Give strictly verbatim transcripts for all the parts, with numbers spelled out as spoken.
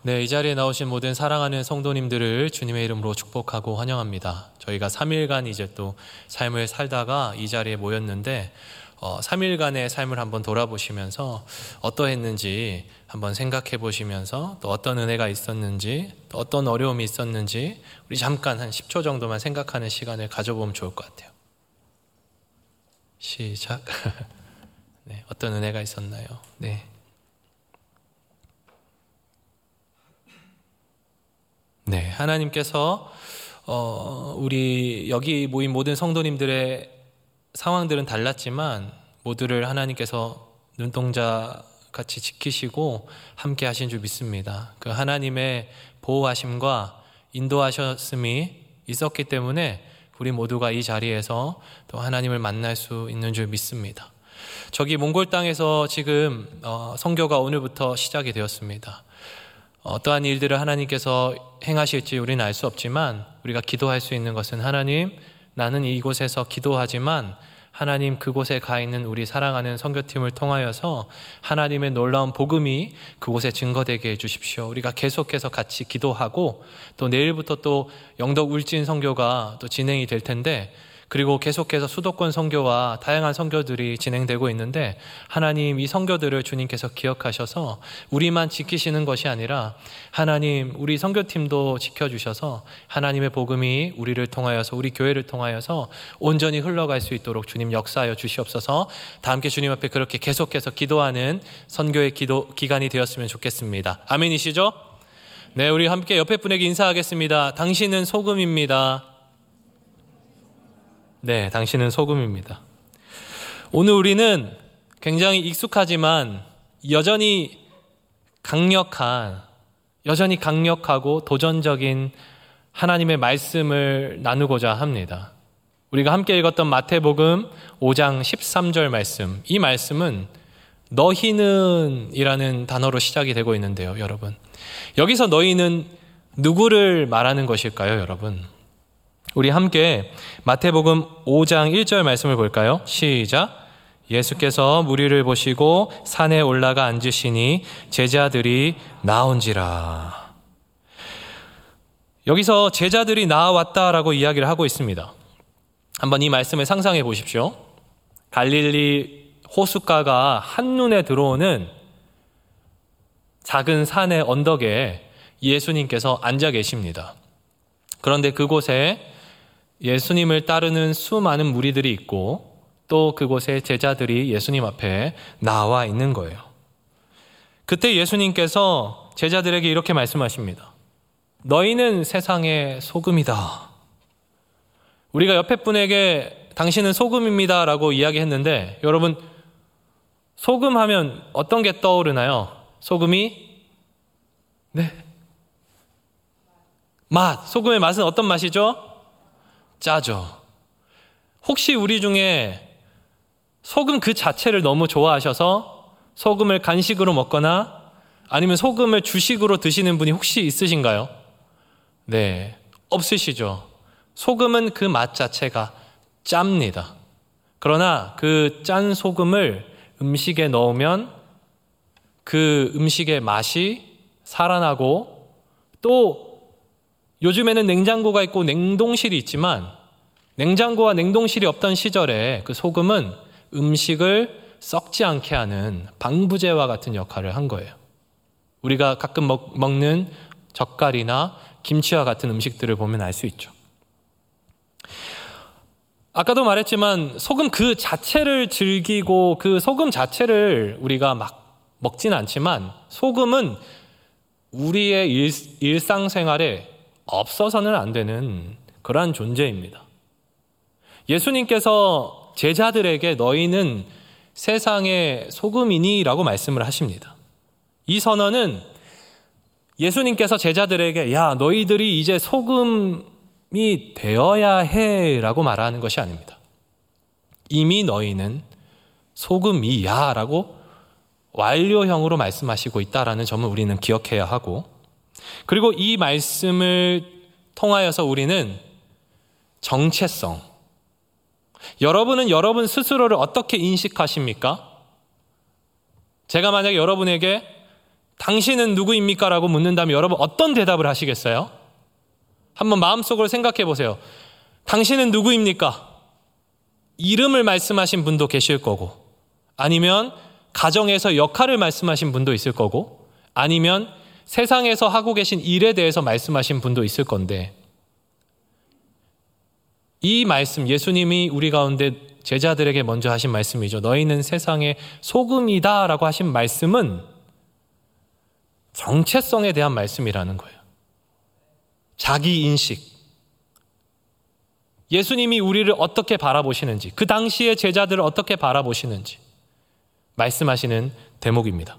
네, 이 자리에 나오신 모든 사랑하는 성도님들을 주님의 이름으로 축복하고 환영합니다. 저희가 삼 일간 이제 또 삶을 살다가 이 자리에 모였는데 어, 삼 일간의 삶을 한번 돌아보시면서 어떠했는지 한번 생각해 보시면서 또 어떤 은혜가 있었는지 또 어떤 어려움이 있었는지 우리 잠깐 한 십 초 정도만 생각하는 시간을 가져보면 좋을 것 같아요. 시작. 네, 어떤 은혜가 있었나요? 네. 네, 하나님께서 어, 우리 여기 모인 모든 성도님들의 상황들은 달랐지만 모두를 하나님께서 눈동자같이 지키시고 함께 하신 줄 믿습니다. 그 하나님의 보호하심과 인도하셨음이 있었기 때문에 우리 모두가 이 자리에서 또 하나님을 만날 수 있는 줄 믿습니다. 저기 몽골 땅에서 지금 어, 선교가 오늘부터 시작이 되었습니다. 어떠한 일들을 하나님께서 행하실지 우리는 알 수 없지만 우리가 기도할 수 있는 것은 하나님, 나는 이곳에서 기도하지만 하나님 그곳에 가 있는 우리 사랑하는 선교팀을 통하여서 하나님의 놀라운 복음이 그곳에 증거되게 해주십시오. 우리가 계속해서 같이 기도하고 또 내일부터 또 영덕 울진 선교가 또 진행이 될 텐데 그리고 계속해서 수도권 선교와 다양한 선교들이 진행되고 있는데 하나님 이 선교들을 주님께서 기억하셔서 우리만 지키시는 것이 아니라 하나님 우리 선교팀도 지켜주셔서 하나님의 복음이 우리를 통하여서 우리 교회를 통하여서 온전히 흘러갈 수 있도록 주님 역사하여 주시옵소서. 다 함께 주님 앞에 그렇게 계속해서 기도하는 선교의 기도 기간이 되었으면 좋겠습니다. 아멘이시죠? 네, 우리 함께 옆에 분에게 인사하겠습니다. 당신은 소금입니다. 네, 당신은 소금입니다. 오늘 우리는 굉장히 익숙하지만 여전히 강력한, 여전히 강력하고 도전적인 하나님의 말씀을 나누고자 합니다. 우리가 함께 읽었던 마태복음 오 장 십삼 절 말씀, 이 말씀은 너희는 이라는 단어로 시작이 되고 있는데요, 여러분. 여기서 너희는 누구를 말하는 것일까요, 여러분? 우리 함께 마태복음 오 장 일 절 말씀을 볼까요? 시작. 예수께서 무리를 보시고 산에 올라가 앉으시니 제자들이 나온지라. 여기서 제자들이 나왔다라고 이야기를 하고 있습니다. 한번 이 말씀을 상상해 보십시오. 갈릴리 호숫가가 한눈에 들어오는 작은 산의 언덕에 예수님께서 앉아 계십니다. 그런데 그곳에 예수님을 따르는 수많은 무리들이 있고 또 그곳에 제자들이 예수님 앞에 나와 있는 거예요. 그때 예수님께서 제자들에게 이렇게 말씀하십니다. 너희는 세상의 소금이다. 우리가 옆에 분에게 당신은 소금입니다 라고 이야기했는데 여러분 소금 하면 어떤 게 떠오르나요? 소금이 네 맛. 소금의 맛은 어떤 맛이죠? 짜죠. 혹시 우리 중에 소금 그 자체를 너무 좋아하셔서 소금을 간식으로 먹거나 아니면 소금을 주식으로 드시는 분이 혹시 있으신가요? 네, 없으시죠. 소금은 그 맛 자체가 짭니다. 그러나 그 짠 소금을 음식에 넣으면 그 음식의 맛이 살아나고 또 요즘에는 냉장고가 있고 냉동실이 있지만 냉장고와 냉동실이 없던 시절에 그 소금은 음식을 썩지 않게 하는 방부제와 같은 역할을 한 거예요. 우리가 가끔 먹, 먹는 젓갈이나 김치와 같은 음식들을 보면 알 수 있죠. 아까도 말했지만 소금 그 자체를 즐기고 그 소금 자체를 우리가 막 먹진 않지만 소금은 우리의 일, 일상생활에 없어서는 안 되는 그러한 존재입니다. 예수님께서 제자들에게 너희는 세상의 소금이니 라고 말씀을 하십니다. 이 선언은 예수님께서 제자들에게 야 너희들이 이제 소금이 되어야 해 라고 말하는 것이 아닙니다. 이미 너희는 소금이야 라고 완료형으로 말씀하시고 있다라는 점을 우리는 기억해야 하고 그리고 이 말씀을 통하여서 우리는 정체성, 여러분은 여러분 스스로를 어떻게 인식하십니까? 제가 만약에 여러분에게 당신은 누구입니까? 라고 묻는다면 여러분 어떤 대답을 하시겠어요? 한번 마음속으로 생각해 보세요. 당신은 누구입니까? 이름을 말씀하신 분도 계실 거고, 아니면 가정에서 역할을 말씀하신 분도 있을 거고, 아니면 세상에서 하고 계신 일에 대해서 말씀하신 분도 있을 건데, 이 말씀, 예수님이 우리 가운데 제자들에게 먼저 하신 말씀이죠. 너희는 세상의 소금이다 라고 하신 말씀은 정체성에 대한 말씀이라는 거예요. 자기 인식. 예수님이 우리를 어떻게 바라보시는지, 그 당시의 제자들을 어떻게 바라보시는지 말씀하시는 대목입니다.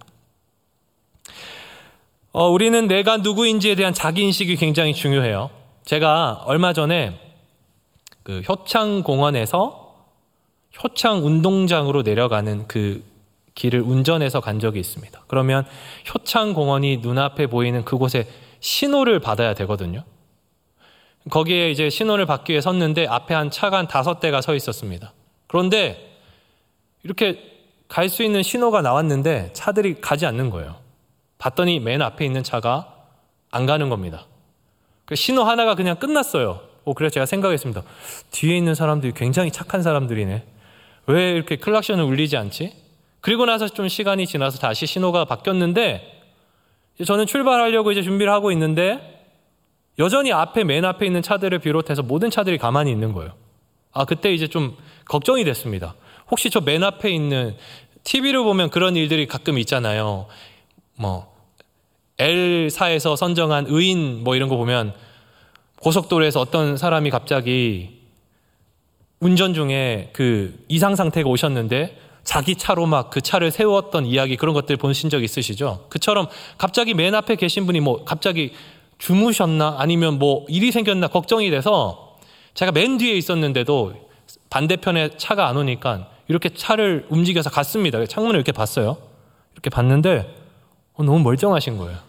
어, 우리는 내가 누구인지에 대한 자기 인식이 굉장히 중요해요. 제가 얼마 전에 그 효창공원에서 효창 운동장으로 내려가는 그 길을 운전해서 간 적이 있습니다. 그러면 효창공원이 눈앞에 보이는 그곳에 신호를 받아야 되거든요. 거기에 이제 신호를 받기 위해 섰는데 앞에 한 차가 한 다섯 대가 서 있었습니다. 그런데 이렇게 갈 수 있는 신호가 나왔는데 차들이 가지 않는 거예요. 봤더니 맨 앞에 있는 차가 안 가는 겁니다. 그 신호 하나가 그냥 끝났어요. 오, 그래서 제가 생각했습니다. 뒤에 있는 사람들이 굉장히 착한 사람들이네. 왜 이렇게 클락션을 울리지 않지? 그리고 나서 좀 시간이 지나서 다시 신호가 바뀌었는데, 저는 출발하려고 이제 준비를 하고 있는데 여전히 앞에 맨 앞에 있는 차들을 비롯해서 모든 차들이 가만히 있는 거예요. 아, 그때 이제 좀 걱정이 됐습니다. 혹시 저 맨 앞에 있는, 티비로 보면 그런 일들이 가끔 있잖아요. 뭐 엘사에서 선정한 의인 뭐 이런 거 보면 고속도로에서 어떤 사람이 갑자기 운전 중에 그 이상 상태가 오셨는데 자기 차로 막 그 차를 세웠던 이야기, 그런 것들 보신 적 있으시죠? 그처럼 갑자기 맨 앞에 계신 분이 뭐 갑자기 주무셨나 아니면 뭐 일이 생겼나 걱정이 돼서 제가 맨 뒤에 있었는데도 반대편에 차가 안 오니까 이렇게 차를 움직여서 갔습니다. 창문을 이렇게 봤어요. 이렇게 봤는데 어, 너무 멀쩡하신 거예요.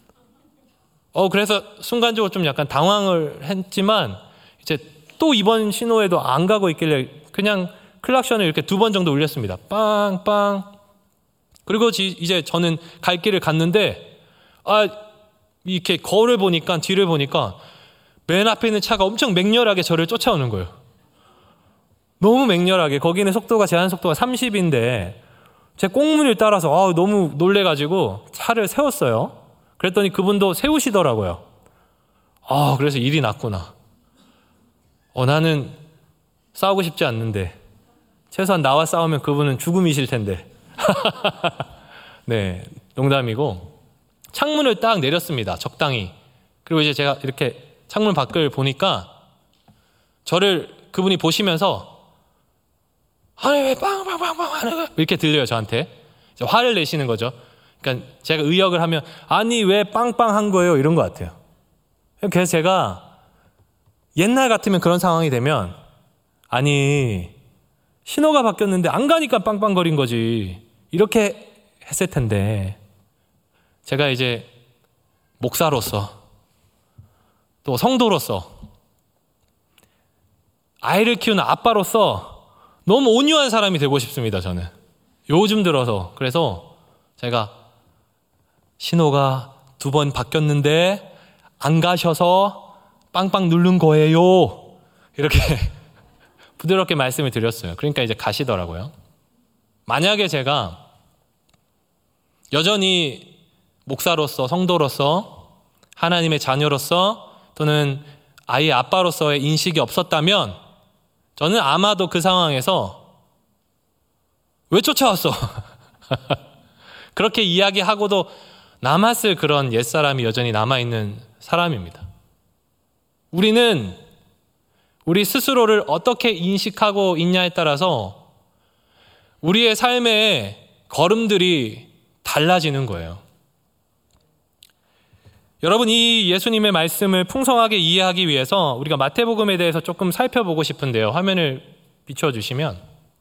어, 그래서 순간적으로 좀 약간 당황을 했지만 이제 또 이번 신호에도 안 가고 있길래 그냥 클락션을 이렇게 두 번 정도 울렸습니다. 빵빵. 그리고 이제 저는 갈 길을 갔는데, 아, 이렇게 거울을 보니까, 뒤를 보니까 맨 앞에 있는 차가 엄청 맹렬하게 저를 쫓아오는 거예요. 너무 맹렬하게. 거기는 속도가, 제한 속도가 삼십인데 제 꽁문을 따라서 아, 너무 놀래가지고 차를 세웠어요. 그랬더니 그분도 세우시더라고요. 아, 그래서 일이 났구나. 어, 나는 싸우고 싶지 않는데 최소한 나와 싸우면 그분은 죽음이실 텐데. 네, 농담이고 창문을 딱 내렸습니다. 적당히. 그리고 이제 제가 이렇게 창문 밖을 보니까 저를 그분이 보시면서 아니 왜 빵빵빵빵 하는 거야? 이렇게 들려요, 저한테. 화를 내시는 거죠. 그러니까 제가 의역을 하면 아니 왜 빵빵 한 거예요? 이런 것 같아요. 그래서 제가 옛날 같으면 그런 상황이 되면 아니 신호가 바뀌었는데 안 가니까 빵빵거린 거지, 이렇게 했을 텐데, 제가 이제 목사로서 또 성도로서 아이를 키우는 아빠로서 너무 온유한 사람이 되고 싶습니다, 저는. 요즘 들어서. 그래서 제가 신호가 두 번 바뀌었는데 안 가셔서 빵빵 누른 거예요, 이렇게 부드럽게 말씀을 드렸어요. 그러니까 이제 가시더라고요. 만약에 제가 여전히 목사로서, 성도로서, 하나님의 자녀로서 또는 아이의 아빠로서의 인식이 없었다면 저는 아마도 그 상황에서 왜 쫓아왔어? 그렇게 이야기하고도 남았을 그런 옛사람이 여전히 남아있는 사람입니다. 우리는 우리 스스로를 어떻게 인식하고 있냐에 따라서 우리의 삶의 걸음들이 달라지는 거예요. 여러분, 이 예수님의 말씀을 풍성하게 이해하기 위해서 우리가 마태복음에 대해서 조금 살펴보고 싶은데요. 화면을 비춰주시면,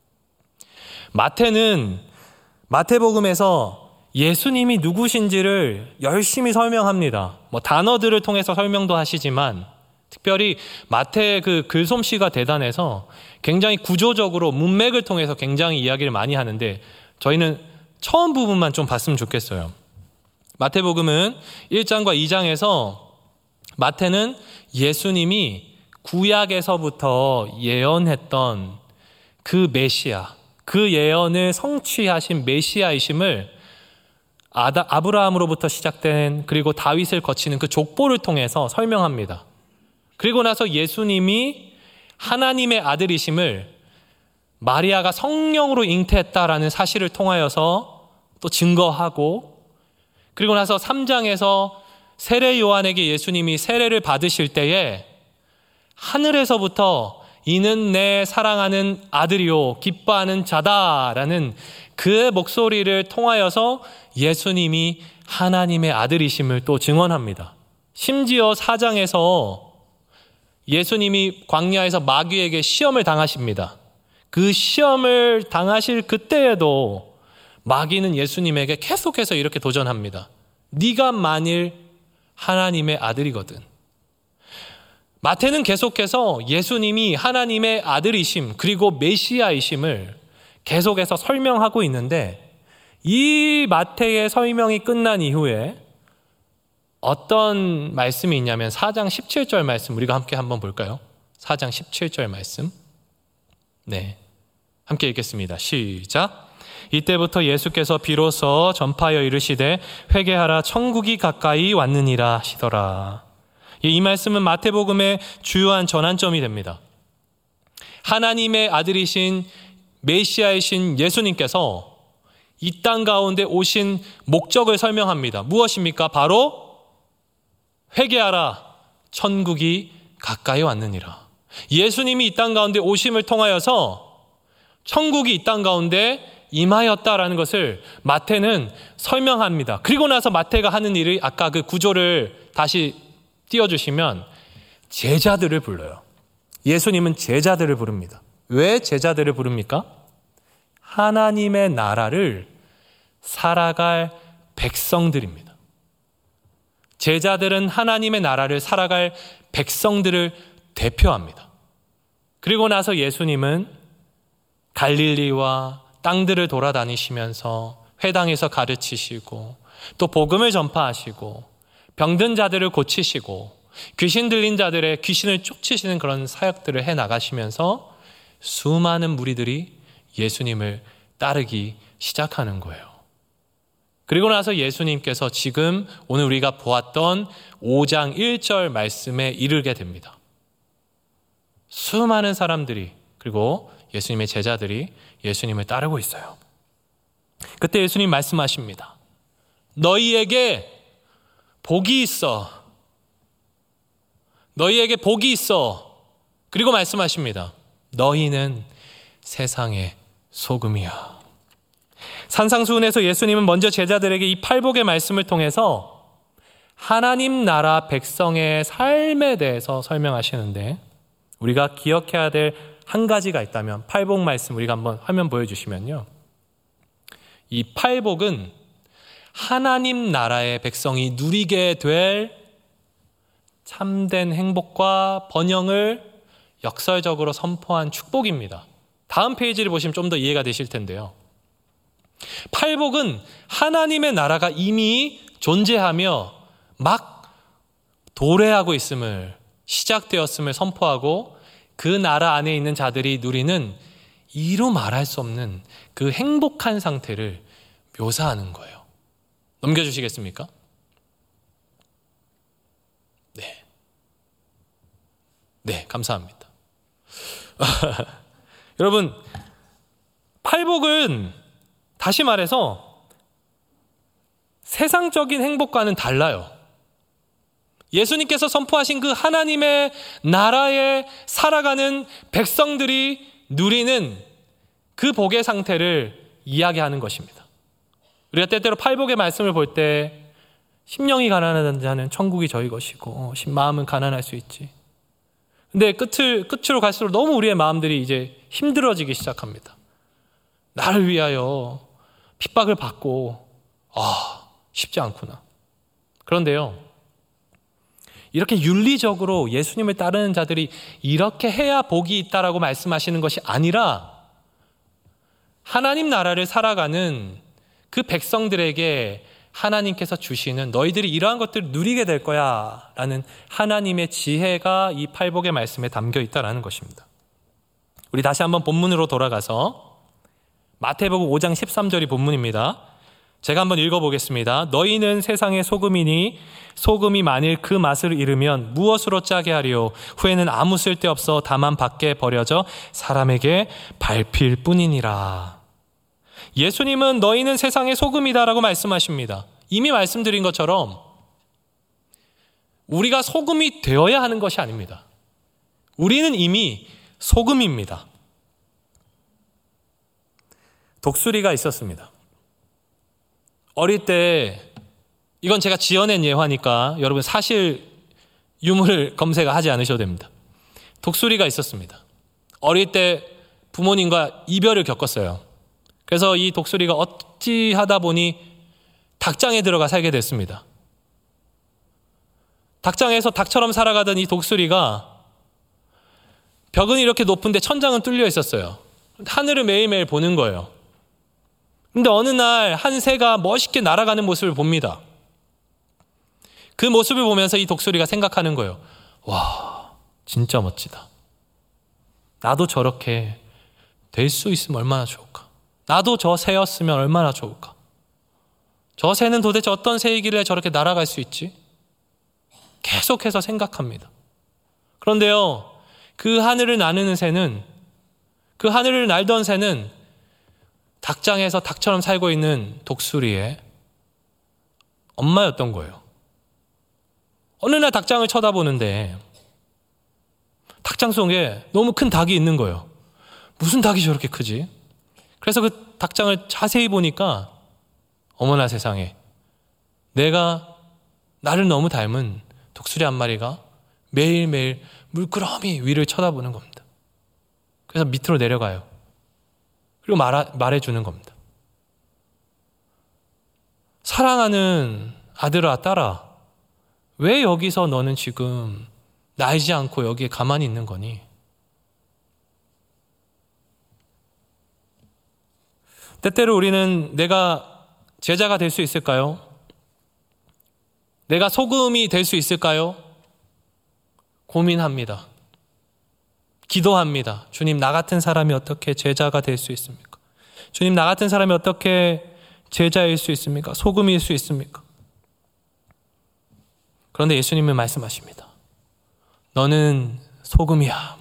마태는 마태복음에서 예수님이 누구신지를 열심히 설명합니다. 뭐 단어들을 통해서 설명도 하시지만 특별히 마태의 그 글솜씨가 대단해서 굉장히 구조적으로 문맥을 통해서 굉장히 이야기를 많이 하는데 저희는 처음 부분만 좀 봤으면 좋겠어요. 마태복음은 일 장과 이 장에서 마태는 예수님이 구약에서부터 예언했던 그 메시아, 그 예언을 성취하신 메시아이심을 아다, 아브라함으로부터 시작된 그리고 다윗을 거치는 그 족보를 통해서 설명합니다. 그리고 나서 예수님이 하나님의 아들이심을 마리아가 성령으로 잉태했다라는 사실을 통하여서 또 증거하고, 그리고 나서 삼 장에서 세례 요한에게 예수님이 세례를 받으실 때에 하늘에서부터 이는 내 사랑하는 아들이요 기뻐하는 자다라는 그 목소리를 통하여서 예수님이 하나님의 아들이심을 또 증언합니다. 심지어 사 장에서 예수님이 광야에서 마귀에게 시험을 당하십니다. 그 시험을 당하실 그때에도 마귀는 예수님에게 계속해서 이렇게 도전합니다. 네가 만일 하나님의 아들이거든. 마태는 계속해서 예수님이 하나님의 아들이심 그리고 메시아이심을 계속해서 설명하고 있는데, 이 마태의 설명이 끝난 이후에 어떤 말씀이 있냐면 사 장 십칠 절 말씀 우리가 함께 한번 볼까요? 사 장 십칠 절 말씀. 네, 함께 읽겠습니다. 시작. 이때부터 예수께서 비로소 전파하여 이르시되 회개하라 천국이 가까이 왔느니라 하시더라. 이 말씀은 마태복음의 주요한 전환점이 됩니다. 하나님의 아들이신 메시아이신 예수님께서 이 땅 가운데 오신 목적을 설명합니다. 무엇입니까? 바로 회개하라 천국이 가까이 왔느니라. 예수님이 이 땅 가운데 오심을 통하여서 천국이 이 땅 가운데 임하였다라는 것을 마태는 설명합니다. 그리고 나서 마태가 하는 일이 아까 그 구조를 다시 띄워주시면 제자들을 불러요. 예수님은 제자들을 부릅니다. 왜 제자들을 부릅니까? 하나님의 나라를 살아갈 백성들입니다. 제자들은 하나님의 나라를 살아갈 백성들을 대표합니다. 그리고 나서 예수님은 갈릴리와 땅들을 돌아다니시면서 회당에서 가르치시고 또 복음을 전파하시고 병든 자들을 고치시고 귀신 들린 자들의 귀신을 쫓으시는 그런 사역들을 해나가시면서 수많은 무리들이 예수님을 따르기 시작하는 거예요. 그리고 나서 예수님께서 지금 오늘 우리가 보았던 오 장 일 절 말씀에 이르게 됩니다. 수많은 사람들이 그리고 예수님의 제자들이 예수님을 따르고 있어요. 그때 예수님 말씀하십니다. 너희에게 복이 있어. 너희에게 복이 있어. 그리고 말씀하십니다. 너희는 세상의 소금이야. 산상수훈에서 예수님은 먼저 제자들에게 이 팔복의 말씀을 통해서 하나님 나라 백성의 삶에 대해서 설명하시는데, 우리가 기억해야 될 한 가지가 있다면 팔복 말씀 우리가 한번 화면 보여주시면요, 이 팔복은 하나님 나라의 백성이 누리게 될 참된 행복과 번영을 역설적으로 선포한 축복입니다. 다음 페이지를 보시면 좀 더 이해가 되실 텐데요, 팔복은 하나님의 나라가 이미 존재하며 막 도래하고 있음을, 시작되었음을 선포하고 그 나라 안에 있는 자들이 누리는 이루 말할 수 없는 그 행복한 상태를 묘사하는 거예요. 넘겨주시겠습니까? 네. 네, 감사합니다. 여러분, 팔복은 다시 말해서 세상적인 행복과는 달라요. 예수님께서 선포하신 그 하나님의 나라에 살아가는 백성들이 누리는 그 복의 상태를 이야기하는 것입니다. 우리가 때때로 팔복의 말씀을 볼 때 심령이 가난한 자는 천국이 저희 것이고 마음은 가난할 수 있지. 근데 끝을, 끝으로 갈수록 너무 우리의 마음들이 이제 힘들어지기 시작합니다. 나를 위하여 핍박을 받고 아 쉽지 않구나. 그런데요, 이렇게 윤리적으로 예수님을 따르는 자들이 이렇게 해야 복이 있다라고 말씀하시는 것이 아니라 하나님 나라를 살아가는 그 백성들에게 하나님께서 주시는 너희들이 이러한 것들을 누리게 될 거야 라는 하나님의 지혜가 이 팔복의 말씀에 담겨 있다는 것입니다. 우리 다시 한번 본문으로 돌아가서 마태복음 오 장 십삼 절이 본문입니다. 제가 한번 읽어보겠습니다. 너희는 세상의 소금이니 소금이 만일 그 맛을 잃으면 무엇으로 짜게 하리요? 후에는 아무 쓸데없어 다만 밖에 버려져 사람에게 밟힐 뿐이니라. 예수님은 너희는 세상의 소금이다라고 말씀하십니다. 이미 말씀드린 것처럼 우리가 소금이 되어야 하는 것이 아닙니다. 우리는 이미 소금입니다. 독수리가 있었습니다. 어릴 때, 이건 제가 지어낸 예화니까 여러분 사실 유무를 검색하지 않으셔도 됩니다. 독수리가 있었습니다. 어릴 때 부모님과 이별을 겪었어요. 그래서 이 독수리가 어찌하다 보니 닭장에 들어가 살게 됐습니다. 닭장에서 닭처럼 살아가던 이 독수리가 벽은 이렇게 높은데 천장은 뚫려 있었어요. 하늘을 매일매일 보는 거예요. 근데 어느 날 한 새가 멋있게 날아가는 모습을 봅니다. 그 모습을 보면서 이 독수리가 생각하는 거예요. 와, 진짜 멋지다. 나도 저렇게 될 수 있으면 얼마나 좋을까. 나도 저 새였으면 얼마나 좋을까. 저 새는 도대체 어떤 새이길래 저렇게 날아갈 수 있지? 계속해서 생각합니다. 그런데요, 그 하늘을 나르는 새는, 그 하늘을 날던 새는 닭장에서 닭처럼 살고 있는 독수리의 엄마였던 거예요. 어느 날 닭장을 쳐다보는데 닭장 속에 너무 큰 닭이 있는 거예요. 무슨 닭이 저렇게 크지? 그래서 그 닭장을 자세히 보니까 어머나 세상에, 내가 나를 너무 닮은 독수리 한 마리가 매일매일 물끄러미 위를 쳐다보는 겁니다. 그래서 밑으로 내려가요. 그리고 말하, 말해주는 겁니다. 사랑하는 아들아, 딸아, 왜 여기서 너는 지금 날지 않고 여기에 가만히 있는 거니? 때때로 우리는 내가 제자가 될 수 있을까요? 내가 소금이 될 수 있을까요? 고민합니다. 기도합니다. 주님, 나 같은 사람이 어떻게 제자가 될 수 있습니까? 주님, 나 같은 사람이 어떻게 제자일 수 있습니까? 소금일 수 있습니까? 그런데 예수님은 말씀하십니다. 너는 소금이야.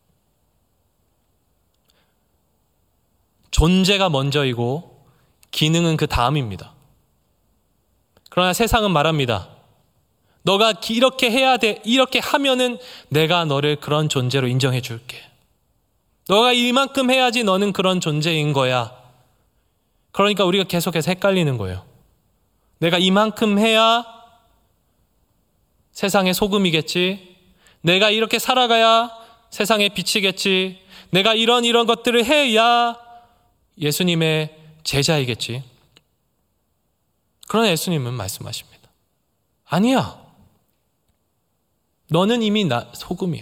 존재가 먼저이고 기능은 그 다음입니다. 그러나 세상은 말합니다. 너가 이렇게 해야 돼. 이렇게 하면은 내가 너를 그런 존재로 인정해 줄게. 너가 이만큼 해야지 너는 그런 존재인 거야. 그러니까 우리가 계속해서 헷갈리는 거예요. 내가 이만큼 해야 세상의 소금이겠지. 내가 이렇게 살아가야 세상에 빛이겠지. 내가 이런 이런 것들을 해야 예수님의 제자이겠지. 그러나 예수님은 말씀하십니다. 아니야. 너는 이미 나 소금이야.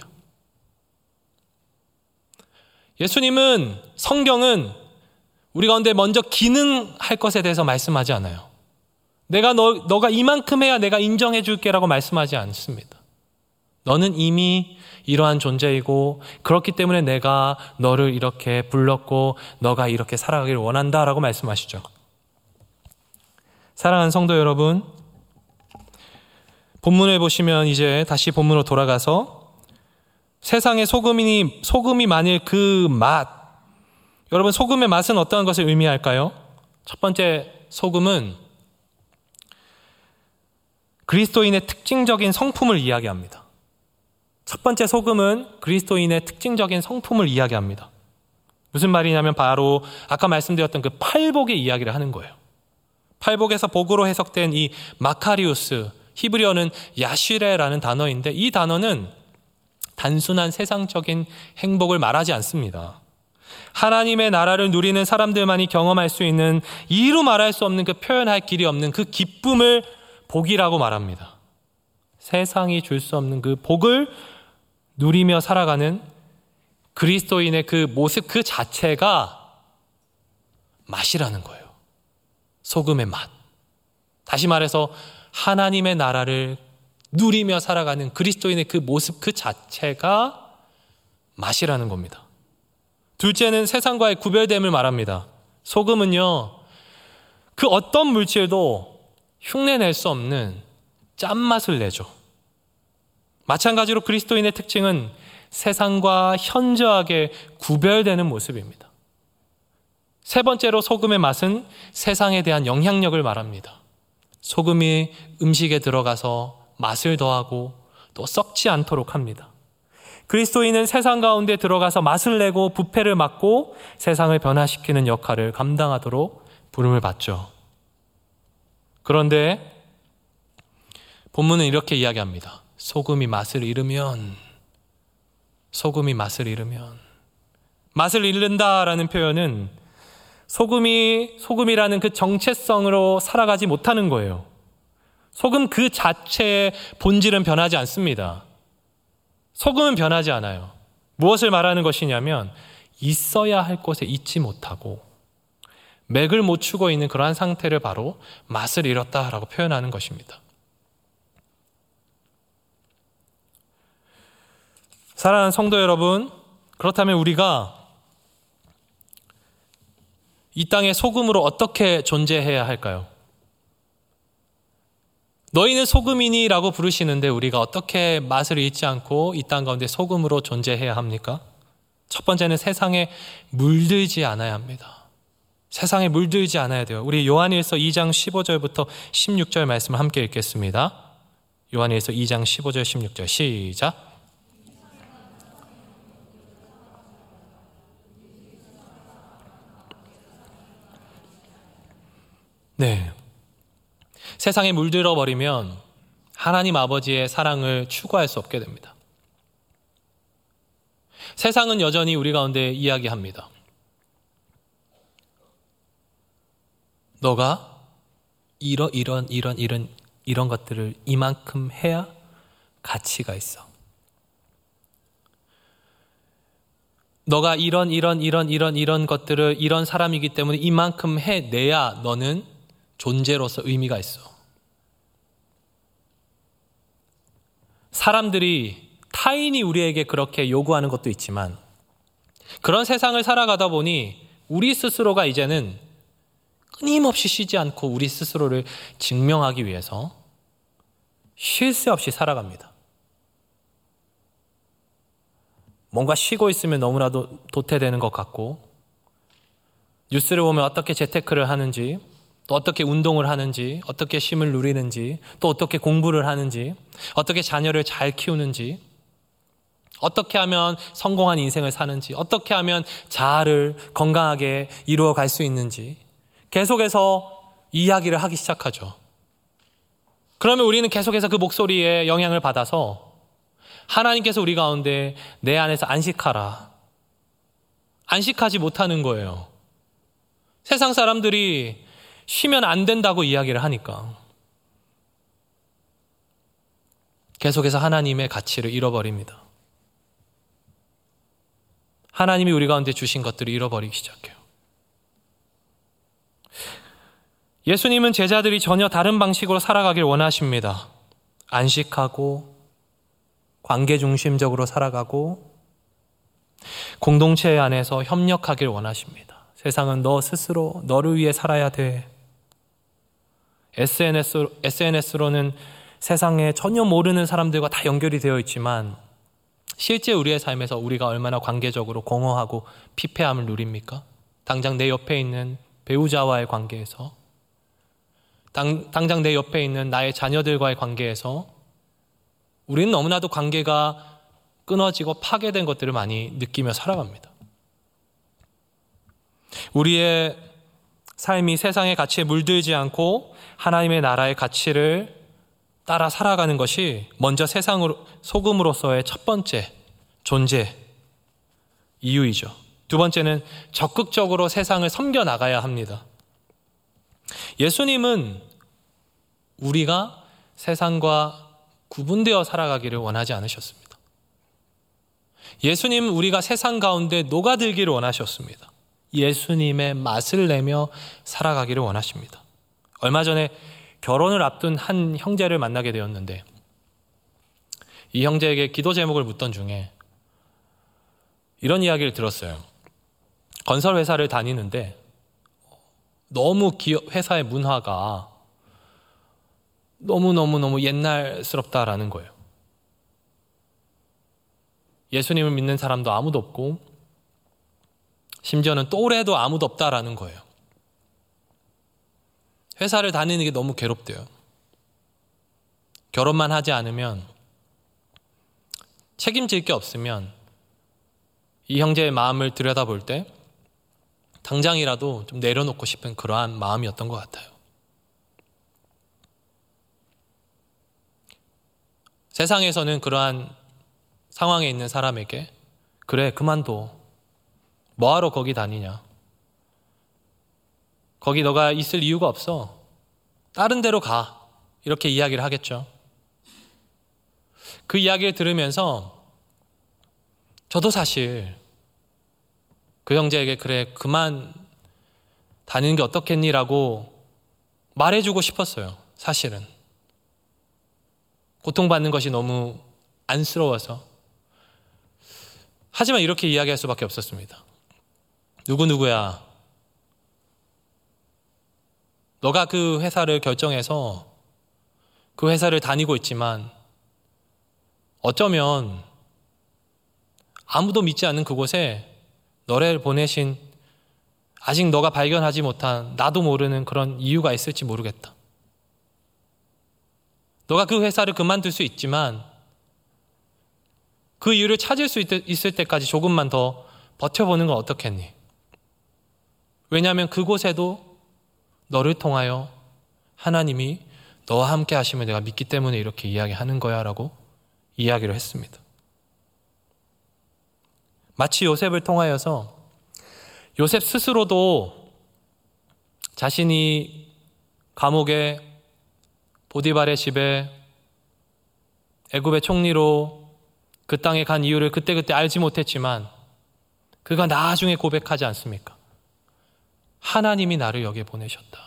예수님은, 성경은 우리 가운데 먼저 기능할 것에 대해서 말씀하지 않아요. 내가 너, 너가 이만큼 해야 내가 인정해 줄게라고 말씀하지 않습니다. 너는 이미 이러한 존재이고 그렇기 때문에 내가 너를 이렇게 불렀고 너가 이렇게 살아가기를 원한다라고 말씀하시죠. 사랑하는 성도 여러분, 본문을 보시면 이제 다시 본문으로 돌아가서 세상의 소금이니 소금이 만일 그 맛, 여러분 소금의 맛은 어떠한 것을 의미할까요? 첫 번째, 소금은 그리스도인의 특징적인 성품을 이야기합니다. 첫 번째 소금은 그리스도인의 특징적인 성품을 이야기합니다. 무슨 말이냐면 바로 아까 말씀드렸던 그 팔복의 이야기를 하는 거예요. 팔복에서 복으로 해석된 이 마카리우스, 히브리어는 야시레라는 단어인데 이 단어는 단순한 세상적인 행복을 말하지 않습니다. 하나님의 나라를 누리는 사람들만이 경험할 수 있는 이루 말할 수 없는 그 표현할 길이 없는 그 기쁨을 복이라고 말합니다. 세상이 줄 수 없는 그 복을 누리며 살아가는 그리스도인의 그 모습 그 자체가 맛이라는 거예요. 소금의 맛. 다시 말해서 하나님의 나라를 누리며 살아가는 그리스도인의 그 모습 그 자체가 맛이라는 겁니다. 둘째는 세상과의 구별됨을 말합니다. 소금은요, 그 어떤 물질도 흉내낼 수 없는 짠맛을 내죠. 마찬가지로 그리스도인의 특징은 세상과 현저하게 구별되는 모습입니다. 세 번째로 소금의 맛은 세상에 대한 영향력을 말합니다. 소금이 음식에 들어가서 맛을 더하고 또 썩지 않도록 합니다. 그리스도인은 세상 가운데 들어가서 맛을 내고 부패를 막고 세상을 변화시키는 역할을 감당하도록 부름을 받죠. 그런데 본문은 이렇게 이야기합니다. 소금이 맛을 잃으면, 소금이 맛을 잃으면, 맛을 잃는다라는 표현은 소금이, 소금이라는 그 정체성으로 살아가지 못하는 거예요. 소금 그 자체의 본질은 변하지 않습니다. 소금은 변하지 않아요. 무엇을 말하는 것이냐면 있어야 할 곳에 있지 못하고 맥을 못 추고 있는 그러한 상태를 바로 맛을 잃었다라고 표현하는 것입니다. 사랑하는 성도 여러분, 그렇다면 우리가 이 땅의 소금으로 어떻게 존재해야 할까요? 너희는 소금이니 라고 부르시는데 우리가 어떻게 맛을 잃지 않고 이 땅 가운데 소금으로 존재해야 합니까? 첫 번째는 세상에 물들지 않아야 합니다. 세상에 물들지 않아야 돼요. 우리 요한일서 이 장 십오 절부터 십육 절 말씀을 함께 읽겠습니다. 요한일서 이 장 십오 절 십육 절 시작. 네. 세상에 물들어 버리면 하나님 아버지의 사랑을 추구할 수 없게 됩니다. 세상은 여전히 우리 가운데 이야기합니다. 너가 이런 이런 이런 이런 이런 것들을 이만큼 해야 가치가 있어. 너가 이런 이런 이런 이런 이런 것들을 이런 사람이기 때문에 이만큼 해내야 너는 존재로서 의미가 있어. 사람들이 타인이 우리에게 그렇게 요구하는 것도 있지만 그런 세상을 살아가다 보니 우리 스스로가 이제는 끊임없이 쉬지 않고 우리 스스로를 증명하기 위해서 쉴 새 없이 살아갑니다. 뭔가 쉬고 있으면 너무나도 도태되는 것 같고 뉴스를 보면 어떻게 재테크를 하는지 또 어떻게 운동을 하는지 어떻게 쉼을 누리는지 또 어떻게 공부를 하는지 어떻게 자녀를 잘 키우는지 어떻게 하면 성공한 인생을 사는지 어떻게 하면 자아를 건강하게 이루어갈 수 있는지 계속해서 이야기를 하기 시작하죠. 그러면 우리는 계속해서 그 목소리에 영향을 받아서 하나님께서 우리 가운데 내 안에서 안식하라. 안식하지 못하는 거예요. 세상 사람들이 쉬면 안 된다고 이야기를 하니까 계속해서 하나님의 가치를 잃어버립니다. 하나님이 우리 가운데 주신 것들을 잃어버리기 시작해요. 예수님은 제자들이 전혀 다른 방식으로 살아가길 원하십니다. 안식하고 관계 중심적으로 살아가고 공동체 안에서 협력하길 원하십니다. 세상은 너 스스로 너를 위해 살아야 돼. 에스엔에스, 에스엔에스로는 세상에 전혀 모르는 사람들과 다 연결이 되어 있지만 실제 우리의 삶에서 우리가 얼마나 관계적으로 공허하고 피폐함을 누립니까? 당장 내 옆에 있는 배우자와의 관계에서 당, 당장 내 옆에 있는 나의 자녀들과의 관계에서 우리는 너무나도 관계가 끊어지고 파괴된 것들을 많이 느끼며 살아갑니다. 우리의 삶이 세상의 가치에 물들지 않고 하나님의 나라의 가치를 따라 살아가는 것이 먼저 세상으로 소금으로서의 첫 번째 존재 이유이죠. 두 번째는 적극적으로 세상을 섬겨 나가야 합니다. 예수님은 우리가 세상과 구분되어 살아가기를 원하지 않으셨습니다. 예수님은 우리가 세상 가운데 녹아들기를 원하셨습니다. 예수님의 맛을 내며 살아가기를 원하십니다. 얼마 전에 결혼을 앞둔 한 형제를 만나게 되었는데 이 형제에게 기도 제목을 묻던 중에 이런 이야기를 들었어요. 건설 회사를 다니는데 너무 기업 회사의 문화가 너무너무너무 옛날스럽다라는 거예요. 예수님을 믿는 사람도 아무도 없고 심지어는 또래도 아무도 없다라는 거예요. 회사를 다니는 게 너무 괴롭대요. 결혼만 하지 않으면, 책임질 게 없으면 이 형제의 마음을 들여다볼 때 당장이라도 좀 내려놓고 싶은 그러한 마음이었던 것 같아요. 세상에서는 그러한 상황에 있는 사람에게 그래 그만둬, 뭐하러 거기 다니냐, 거기 너가 있을 이유가 없어, 다른 데로 가, 이렇게 이야기를 하겠죠. 그 이야기를 들으면서 저도 사실 그 형제에게 그래 그만 다니는 게 어떻겠니라고 말해주고 싶었어요. 사실은 고통받는 것이 너무 안쓰러워서. 하지만 이렇게 이야기할 수밖에 없었습니다. 누구누구야, 너가 그 회사를 결정해서 그 회사를 다니고 있지만 어쩌면 아무도 믿지 않는 그곳에 너를 보내신, 아직 너가 발견하지 못한, 나도 모르는 그런 이유가 있을지 모르겠다. 너가 그 회사를 그만둘 수 있지만 그 이유를 찾을 수 있, 있을 때까지 조금만 더 버텨보는 건 어떻겠니? 왜냐하면 그곳에도 너를 통하여 하나님이 너와 함께 하심을 내가 믿기 때문에 이렇게 이야기하는 거야 라고 이야기를 했습니다. 마치 요셉을 통하여서 요셉 스스로도 자신이 감옥에, 보디발의 집에, 애굽의 총리로 그 땅에 간 이유를 그때그때 알지 못했지만 그가 나중에 고백하지 않습니까? 하나님이 나를 여기에 보내셨다.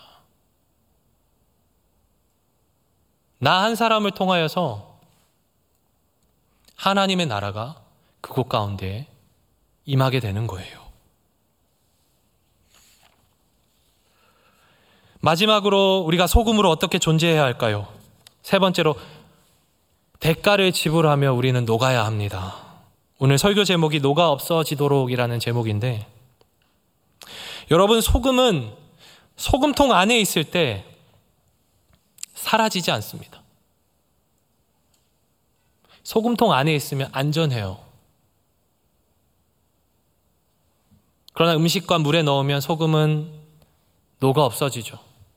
나 한 사람을 통하여서 하나님의 나라가 그곳 가운데 임하게 되는 거예요. 마지막으로 우리가 소금으로 어떻게 존재해야 할까요? 세 번째로, 대가를 지불하며 우리는 녹아야 합니다. 오늘 설교 제목이 녹아 없어지도록이라는 제목인데, 여러분, 소금은 소금통 안에 있을 때 사라지지 않습니다. 소금통 안에 있으면 안전해요. 그러나 음식과 물에 넣으면 소금은 녹아 없어지죠.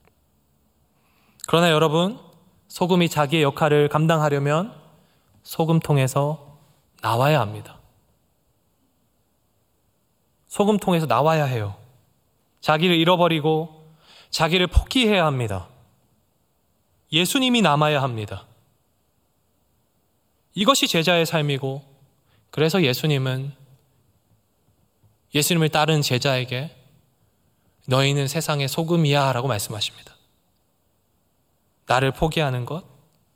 그러나 여러분, 소금이 자기의 역할을 감당하려면 소금통에서 나와야 합니다. 소금통에서 나와야 해요. 자기를 잃어버리고 자기를 포기해야 합니다. 예수님이 남아야 합니다. 이것이 제자의 삶이고, 그래서 예수님은 예수님을 따르는 제자에게 너희는 세상의 소금이야 라고 말씀하십니다. 나를 포기하는 것,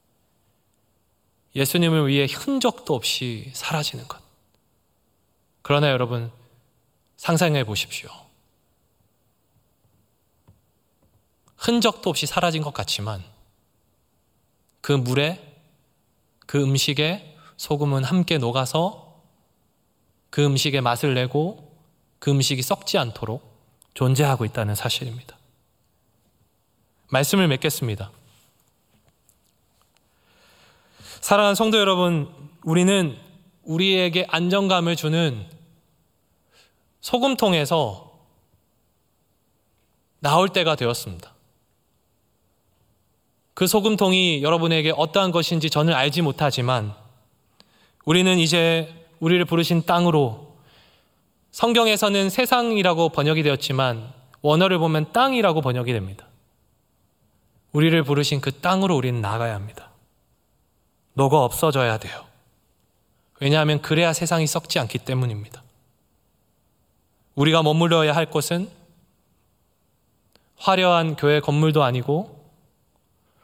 예수님을 위해 흔적도 없이 사라지는 것. 그러나 여러분, 상상해 보십시오. 흔적도 없이 사라진 것 같지만 그 물에, 그 음식에 소금은 함께 녹아서 그 음식의 맛을 내고 그 음식이 썩지 않도록 존재하고 있다는 사실입니다. 말씀을 맺겠습니다. 사랑하는 성도 여러분, 우리는 우리에게 안정감을 주는 소금통에서 나올 때가 되었습니다. 그 소금통이 여러분에게 어떠한 것인지 저는 알지 못하지만 우리는 이제 우리를 부르신 땅으로, 성경에서는 세상이라고 번역이 되었지만 원어를 보면 땅이라고 번역이 됩니다. 우리를 부르신 그 땅으로 우리는 나가야 합니다. 녹아 없어져야 돼요. 왜냐하면 그래야 세상이 썩지 않기 때문입니다. 우리가 머물러야 할 곳은 화려한 교회 건물도 아니고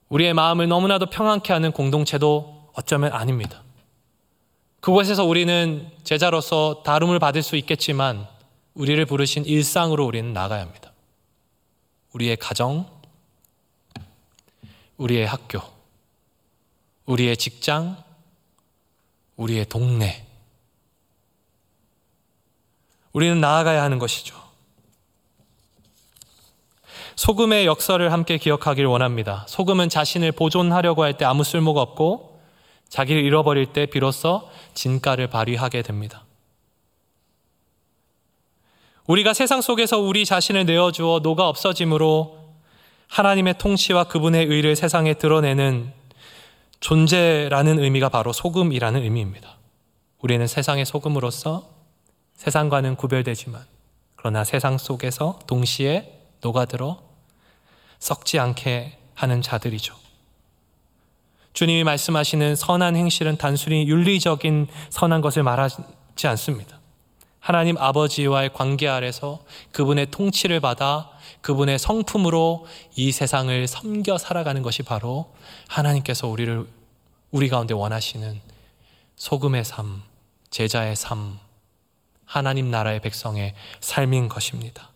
우리의 마음을 너무나도 평안케 하는 공동체도 어쩌면 아닙니다. 그곳에서 우리는 제자로서 다름을 받을 수 있겠지만 우리를 부르신 일상으로 우리는 나가야 합니다. 우리의 가정, 우리의 학교, 우리의 직장, 우리의 동네. 우리는 나아가야 하는 것이죠. 소금의 역사를 함께 기억하길 원합니다. 소금은 자신을 보존하려고 할 때 아무 쓸모가 없고 자기를 잃어버릴 때 비로소 진가를 발휘하게 됩니다. 우리가 세상 속에서 우리 자신을 내어주어 녹아 없어짐으로 하나님의 통치와 그분의 의를 세상에 드러내는 존재라는 의미가 바로 소금이라는 의미입니다. 우리는 세상의 소금으로서 세상과는 구별되지만 그러나 세상 속에서 동시에 녹아들어 썩지 않게 하는 자들이죠. 주님이 말씀하시는 선한 행실은 단순히 윤리적인 선한 것을 말하지 않습니다. 하나님 아버지와의 관계 아래서 그분의 통치를 받아 그분의 성품으로 이 세상을 섬겨 살아가는 것이 바로 하나님께서 우리를 우리 가운데 원하시는 소금의 삶, 제자의 삶, 하나님 나라의 백성의 삶인 것입니다.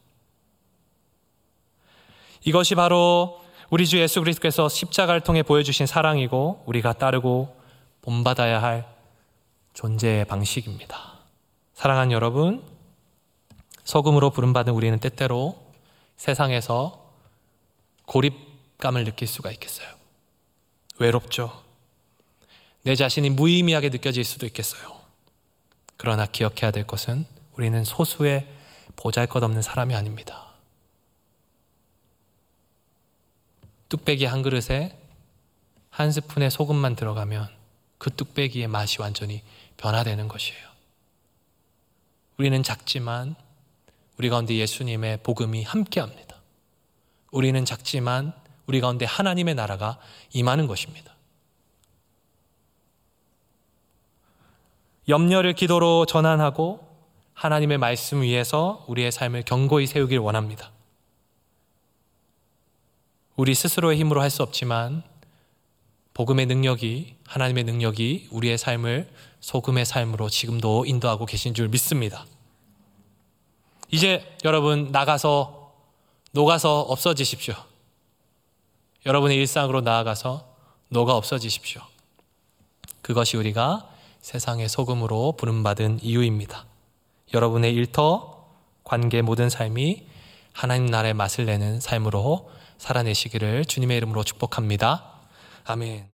이것이 바로 우리 주 예수 그리스도께서 십자가를 통해 보여주신 사랑이고 우리가 따르고 본받아야 할 존재의 방식입니다. 사랑하는 여러분, 소금으로 부름받은 우리는 때때로 세상에서 고립감을 느낄 수가 있겠어요. 외롭죠. 내 자신이 무의미하게 느껴질 수도 있겠어요. 그러나 기억해야 될 것은 우리는 소수의 보잘것없는 사람이 아닙니다. 뚝배기 한 그릇에 한 스푼의 소금만 들어가면 그 뚝배기의 맛이 완전히 변화되는 것이에요. 우리는 작지만 우리 가운데 예수님의 복음이 함께합니다. 우리는 작지만 우리 가운데 하나님의 나라가 임하는 것입니다. 염려를 기도로 전환하고 하나님의 말씀 위에서 우리의 삶을 견고히 세우길 원합니다. 우리 스스로의 힘으로 할 수 없지만 복음의 능력이, 하나님의 능력이 우리의 삶을 소금의 삶으로 지금도 인도하고 계신 줄 믿습니다. 이제 여러분 나가서 녹아서 없어지십시오. 여러분의 일상으로 나아가서 녹아 없어지십시오. 그것이 우리가 세상의 소금으로 부름받은 이유입니다. 여러분의 일터, 관계 모든 삶이 하나님 나라의 맛을 내는 삶으로 살아내시기를 주님의 이름으로 축복합니다. 아멘.